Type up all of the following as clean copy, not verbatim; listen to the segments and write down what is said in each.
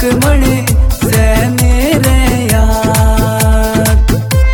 रुक्मणी से मेरे याद।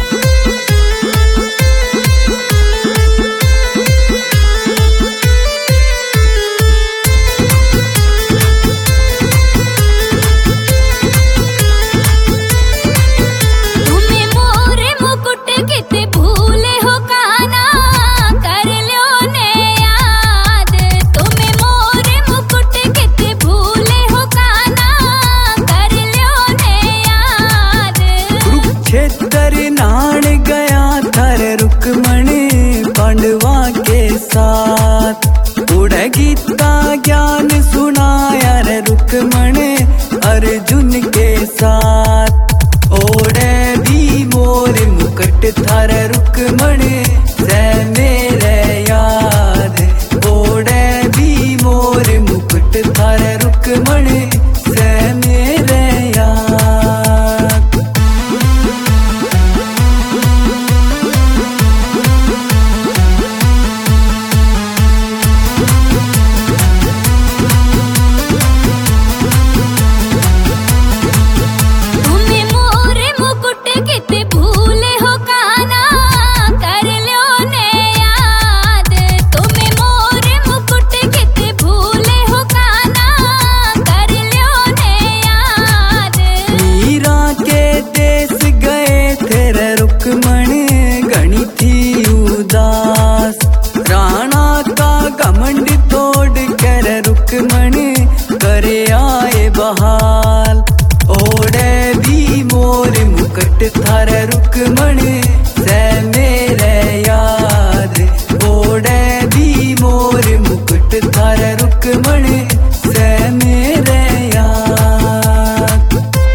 तुम्हें मोरे मुकुट किते भूले हो काना, कर लो ने याद। तुम्हें मोरे मुकुट किते भूले हो काना, कर लो ने याद। कुरुक्षेत्र नाड़ गया थर रुक्मणी पांडवा के साथ, उड़े गीता ज्ञान सुनाया रे रुक्मणी अर्जुन के साथ। ओढ़े भी मोर मुकुट थार रुक्मणी से मेरे याद। ओढ़े भी मोर मुकुट थार रुक्मणी से मेरे याद। तुम्हें मोरे मुकुट किते भूले हो काना, कर लो ने याद। तुम्हें मोरे मुकुट किते भूले हो काना, कर लो ने याद। मीरा के देश गए थे रे रुक्मणी घनी थी उदास। राणा का घमंड तोड़ कर रुक्मणी करे आए बहाल। ओढ़े भी मोर मुकुट थार रुक्मणी से मेरे याद। ओढ़े भी मोर मुकुट थार रुक्मणी से मेरे याद।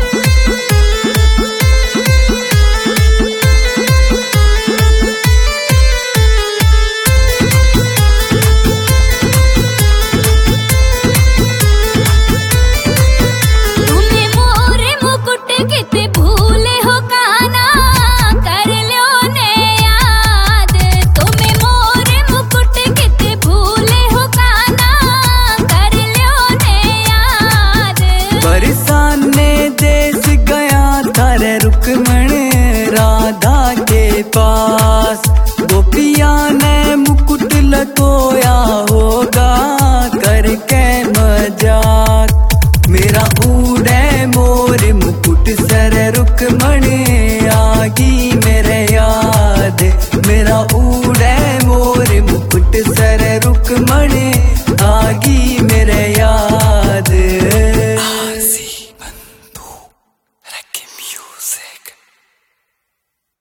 तुम्हें मोरे मुकुट किते भूले हो काना, कर लो ने याद। तुम्हें मोरे मुकुट किते भूले हो काना, कर लो ने याद। बरसाने देश गया थार रुक्मणी राधा के पास। गोपिया ने मुकुट लकोया होगा करके मजाक। मेरा उड़े मोर मुकुट सर रुक्मणी आगी मेरे याद। मेरा उड़े